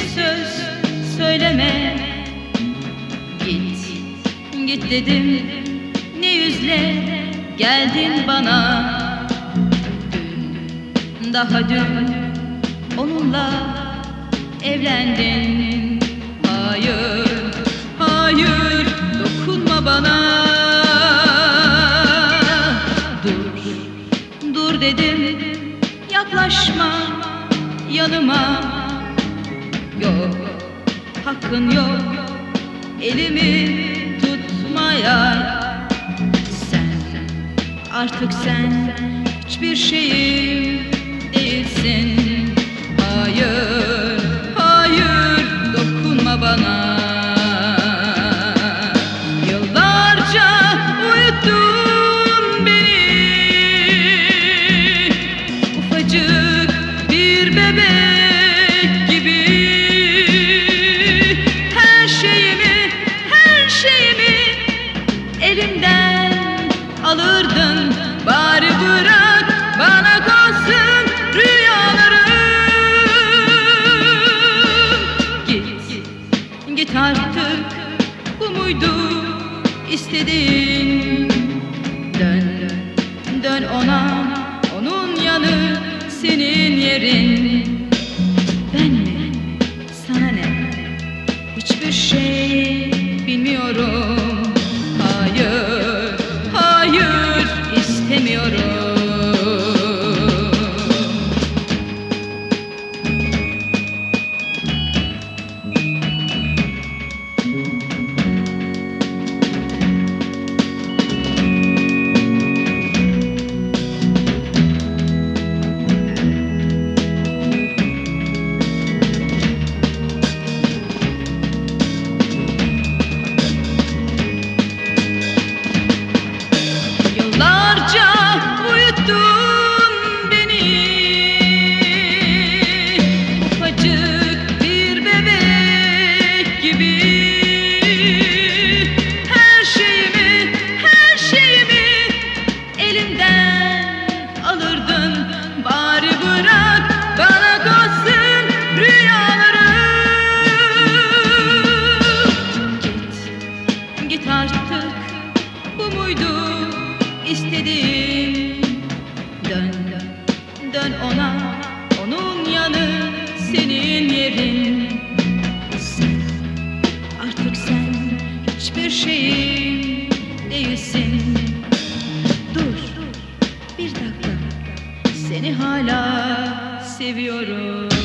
söz söyleme. Git, git dedim, ne yüzle geldin bana. Dün, daha dün onunla evlendin. Hayır, hayır, dokunma bana. Dur, dur dedim, yaklaşma yanıma. Yok, hakkın yok elimi tutmaya. Sen, artık sen hiçbir şeyim değilsin. Hayır, hayır, dokunma bana. Yıllarca uyuttun beni, ufacık bir bebek gibi. Her şeyimi, her şeyimi elimden alırdın. Bari bırak bana kalsın rüyalarım. Git, git artık, bu muydu istediğin? Dön, dön ona, onun yanı senin yerin. Ben mi, sana ne, hiçbir şey bilmiyorum. Hayır, hayır, istemiyorum. Bari bırak bana kalsın rüyalarım. Git, git artık, bu muydu istediğin? Dön, dön ona, onun yanı senin yerin. Sen, artık sen hiçbir şeyim değilsin. Dur, bir dakika, seni hala seviyorum.